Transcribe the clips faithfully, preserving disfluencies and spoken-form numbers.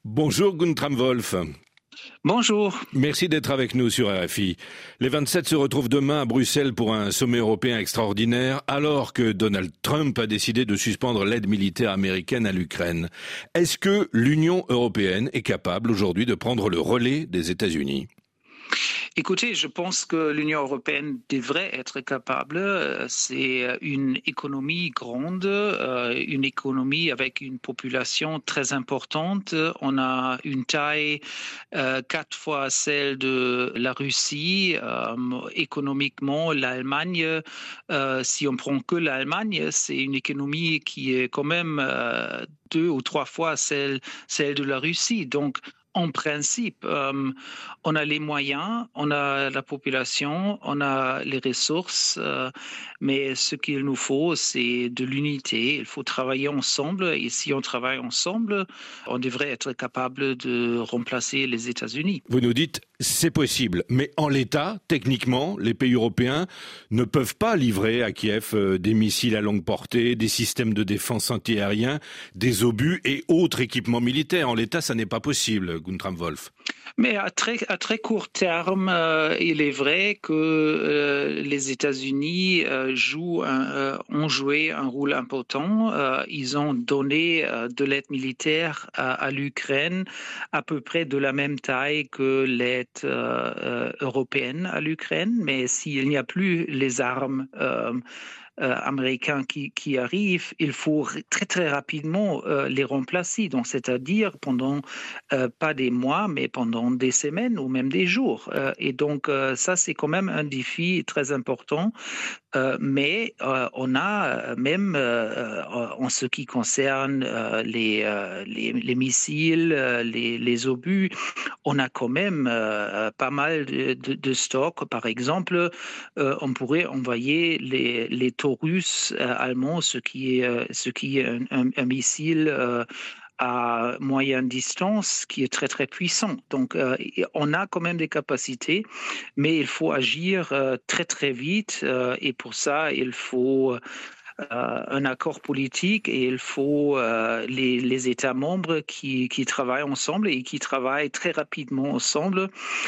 Bonjour Guntram Wolf. Bonjour. Merci d'être avec nous sur R F I. Les vingt-sept se retrouvent demain à Bruxelles pour un sommet européen extraordinaire, alors que Donald Trump a décidé de suspendre l'aide militaire américaine à l'Ukraine. Est-ce que l'Union européenne est capable aujourd'hui de prendre le relais des États-Unis ? Écoutez, je pense que l'Union européenne devrait être capable. C'est une économie grande, une économie avec une population très importante. On a une taille quatre fois celle de la Russie. Économiquement, l'Allemagne, si on prend que l'Allemagne, c'est une économie qui est quand même deux ou trois fois celle, celle de la Russie. Donc, en principe, euh, on a les moyens, on a la population, on a les ressources, euh, mais ce qu'il nous faut, c'est de l'unité. Il faut travailler ensemble et si on travaille ensemble, on devrait être capable de remplacer les États-Unis. Vous nous dites, c'est possible, mais en l'état, techniquement, les pays européens ne peuvent pas livrer à Kiev des missiles à longue portée, des systèmes de défense antiaériens, des obus et autres équipements militaires. En l'état, ça n'est pas possible. Guntram Wolf. Mais à très, à très court terme, euh, il est vrai que euh, les États-Unis euh, jouent un, euh, ont joué un rôle important. Euh, ils ont donné euh, de l'aide militaire à, à l'Ukraine à peu près de la même taille que l'aide euh, euh, européenne à l'Ukraine. Mais s'il n'y a plus les armes euh, Euh, américains qui, qui arrivent, il faut très très rapidement euh, les remplacer. Donc, c'est-à-dire pendant euh, pas des mois, mais pendant des semaines ou même des jours. Euh, et donc, euh, ça, c'est quand même un défi très important. Euh, mais euh, on a même, euh, en ce qui concerne euh, les, euh, les, les missiles, euh, les, les obus, on a quand même euh, pas mal de, de, de stocks. Par exemple, euh, on pourrait envoyer les, les Taurus euh, allemands, ce qui est, euh, ce qui est un, un, un missile euh, à moyenne distance qui est très très puissant. Donc euh, on a quand même des capacités, mais il faut agir euh, très très vite euh, et pour ça il faut euh, un accord politique et il faut euh, les, les États membres qui, qui travaillent ensemble et qui travaillent très rapidement ensemble.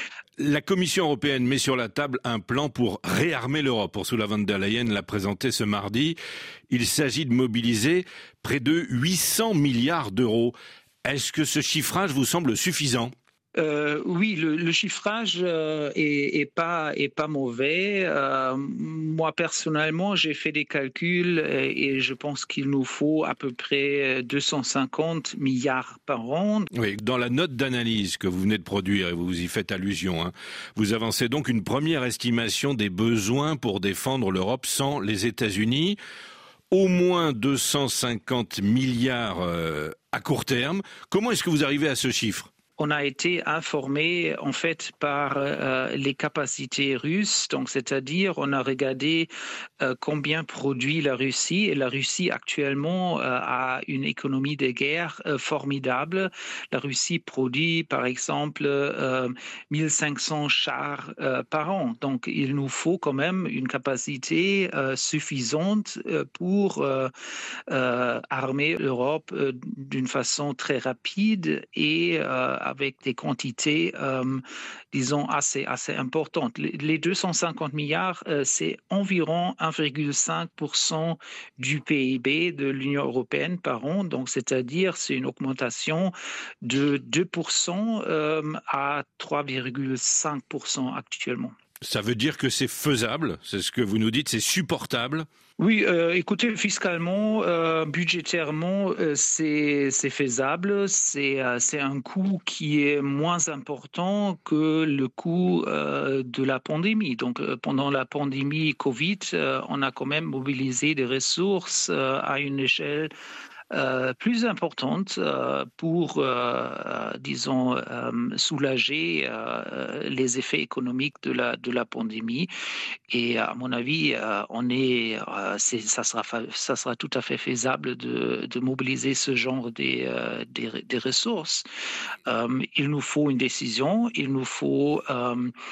La Commission européenne met sur la table un plan pour réarmer l'Europe. Ursula von der Leyen l'a présenté ce mardi. Il s'agit de mobiliser près de huit cents milliards d'euros. Est-ce que ce chiffrage vous semble suffisant ? Euh, oui, le, le chiffrage euh, est, est pas est pas mauvais. Euh, moi personnellement, j'ai fait des calculs et, et je pense qu'il nous faut à peu près deux cent cinquante milliards par an. Oui, dans la note d'analyse que vous venez de produire et vous y faites allusion, hein, vous avancez donc une première estimation des besoins pour défendre l'Europe sans les États-Unis. Au moins deux cent cinquante milliards euh, à court terme. Comment est-ce que vous arrivez à ce chiffre ? On a été informé en fait par euh, les capacités russes, donc c'est-à-dire on a regardé euh, combien produit la Russie et la Russie actuellement euh, a une économie de guerre euh, formidable. La Russie produit par exemple euh, mille cinq cents chars euh, par an, donc il nous faut quand même une capacité euh, suffisante euh, pour euh, euh, armer l'Europe euh, d'une façon très rapide et euh, avec des quantités, euh, disons, assez, assez importantes. Les deux cent cinquante milliards, euh, c'est environ un virgule cinq pour cent du P I B de l'Union européenne par an. Donc, c'est-à-dire, c'est une augmentation de deux pour cent euh, à trois virgule cinq pour cent actuellement. Ça veut dire que c'est faisable, c'est ce que vous nous dites, c'est supportable ? Oui, euh, écoutez, fiscalement, euh, budgétairement, euh, c'est c'est faisable. C'est euh, c'est un coût qui est moins important que le coût euh, de la pandémie. Donc, euh, pendant la pandémie Covid, euh, on a quand même mobilisé des ressources euh, à une échelle Euh, plus importante euh, pour, euh, disons, euh, soulager euh, les effets économiques de la, de la pandémie. Et à mon avis, euh, on est, euh, c'est, ça, sera, ça sera tout à fait faisable de, de mobiliser ce genre des, euh, des, des ressources. Euh, il nous faut une décision, il nous faut... Euh,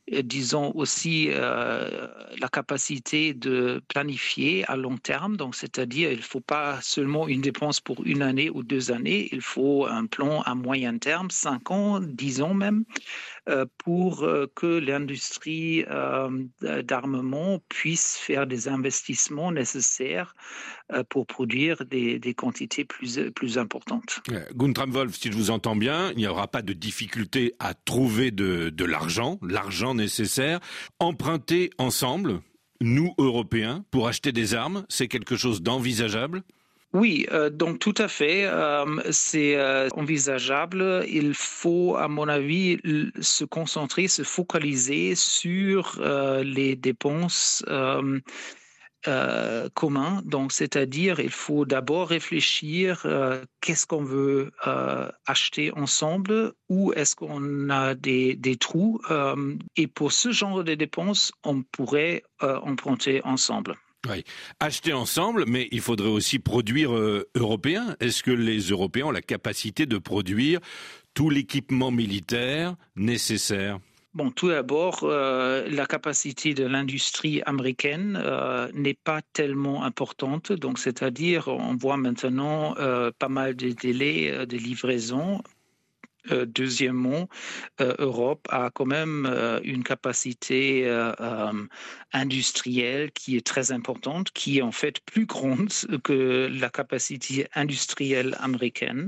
et disons aussi euh, la capacité de planifier à long terme. Donc, c'est-à-dire, il ne faut pas seulement une dépense pour une année ou deux années, il faut un plan à moyen terme, cinq ans, dix ans même, euh, pour euh, que l'industrie euh, d'armement puisse faire des investissements nécessaires euh, pour produire des, des quantités plus, plus importantes. Guntram Wolf, si je vous entends bien, il n'y aura pas de difficulté à trouver de, de l'argent, l'argent nécessaire. Emprunter ensemble, nous Européens, pour acheter des armes, c'est quelque chose d'envisageable ? Oui, euh, donc tout à fait, euh, c'est euh, envisageable. Il faut, à mon avis, l- se concentrer, se focaliser sur euh, les dépenses euh, euh, communs. Donc, c'est-à-dire, il faut d'abord réfléchir euh, qu'est-ce qu'on veut euh, acheter ensemble, où est-ce qu'on a des, des trous. Euh, et pour ce genre de dépenses, on pourrait euh, emprunter ensemble. Oui, acheter ensemble, mais il faudrait aussi produire euh, européen. Est-ce que les Européens ont la capacité de produire tout l'équipement militaire nécessaire ? Bon, tout d'abord, euh, la capacité de l'industrie américaine euh, n'est pas tellement importante. Donc, c'est-à-dire, on voit maintenant euh, pas mal de délais euh, de livraison. Euh, deuxièmement, euh, Europe a quand même euh, une capacité euh, euh, industrielle qui est très importante, qui est en fait plus grande que la capacité industrielle américaine.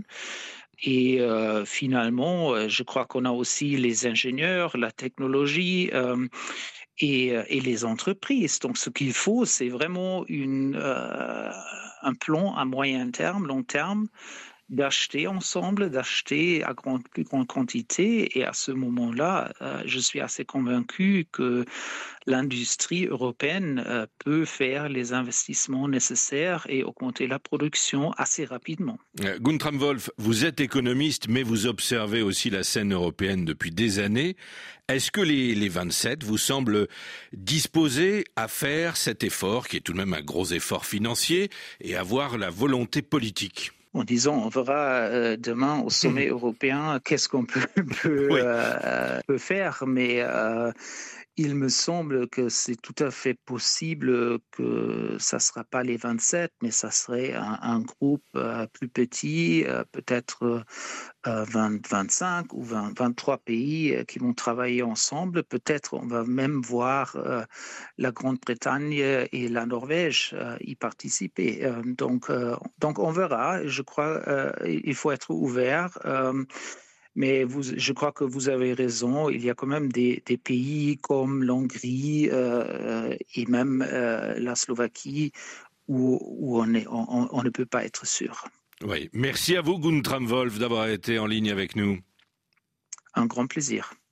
Et euh, finalement, euh, je crois qu'on a aussi les ingénieurs, la technologie euh, et, et les entreprises. Donc, ce qu'il faut, c'est vraiment une, euh, un plan à moyen terme, long terme, d'acheter ensemble, d'acheter à grande, plus grande quantité. Et à ce moment-là, euh, je suis assez convaincu que l'industrie européenne euh, peut faire les investissements nécessaires et augmenter la production assez rapidement. Euh, Guntram Wolf, vous êtes économiste, mais vous observez aussi la scène européenne depuis des années. Est-ce que les, les vingt-sept vous semblent disposés à faire cet effort, qui est tout de même un gros effort financier, et avoir la volonté politique ? En disant, on verra euh, demain au sommet européen qu'est-ce qu'on peut, peut, Oui. euh, peut faire, mais euh, il me semble que c'est tout à fait possible que ça ne sera pas les vingt-sept, mais ça serait un, un groupe euh, plus petit, euh, peut-être euh, vingt, vingt-cinq ou vingt, vingt-trois pays euh, qui vont travailler ensemble. Peut-être on va même voir euh, la Grande-Bretagne et la Norvège euh, y participer. Euh, donc, euh, donc on verra. Je crois qu'il faut être ouvert. Euh, Mais vous, je crois que vous avez raison. Il y a quand même des, des pays comme l'Hongrie euh, et même euh, la Slovaquie où, où on, est, on, on ne peut pas être sûr. Oui, merci à vous Guntram Wolf d'avoir été en ligne avec nous. Un grand plaisir.